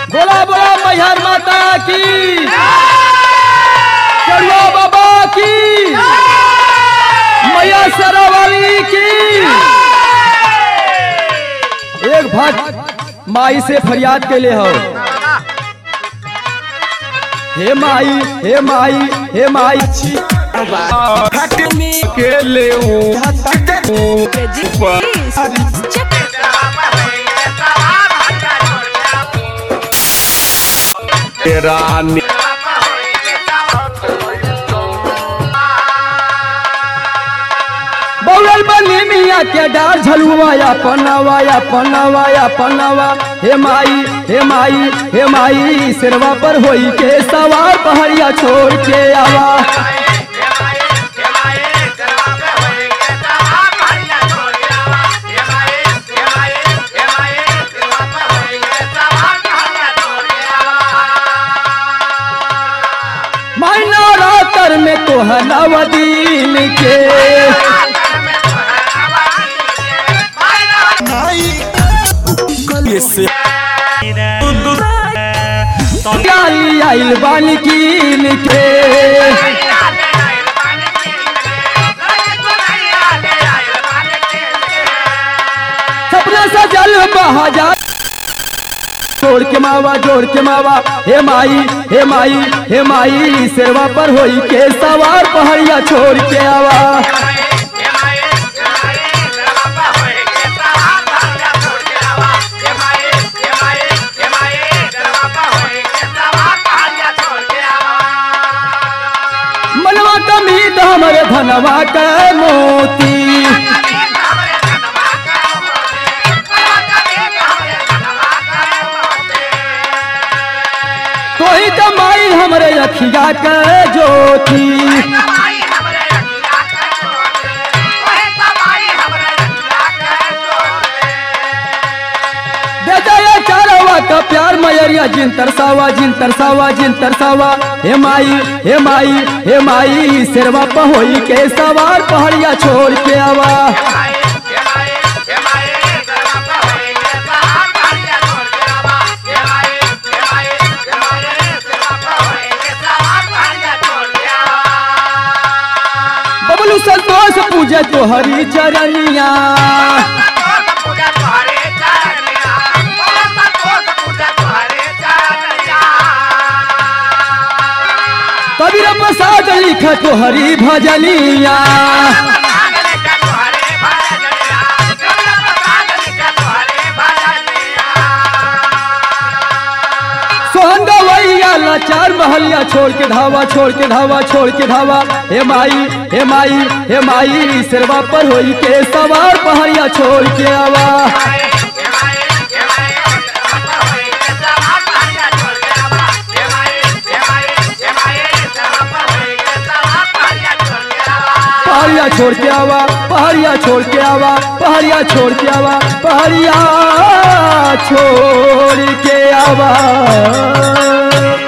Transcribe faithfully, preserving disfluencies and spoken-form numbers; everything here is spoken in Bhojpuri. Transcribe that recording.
बोला बोला मैहर माता की, कड़ुआ बाबा की, मैया सरावाली की। एक भक्त माई से फरियाद के लिए हो, हे माई हे माई हे माई के ले रानी बौल बनी मिया के डार झलुआया पनावाया पनावाया पनावा। हे माई हे माई हे माई सिरवा पर होई के सवार पहाड़िया छोड़ के आवा। माई नवरात्र में तोहरा दीन के आइल बानी कीन के सपना सजल बहाजा जोड़ के मावा जोड़ के मावा। हे माई हे माई हे माई सेवा पर होई के सवार पहाड़िया छोड़ के आवा। मनवा कमीत हमरे धनवा के मोती, तो ही कमाई हमरे अखिया के ज्योति। दे दे चारवा का प्यार मयरिया जिन तरसावा जिन तरसावा जिन तरसावा। हे माई हे माई हे माई सिरवा पहोई के सवार पहाड़िया छोड़ के आवा। बबलू संतोष पूजे तोहरी चरनिया, कबीर प्रसाद लिखा तोहरी भजनिया। सोहन गवैया लाचार महलिया छोड़ के धावा छोड़ के धावा छोड़ के धावा। हे माई हे माई हे माई सिरवा पर होई के सवार पहाड़िया छोड़ के आवा। पहाड़िया छोड़ के आवा पहाड़िया छोड़ के आवा पहाड़िया छोड़ के आवा पहाड़िया छोड़ के आवा।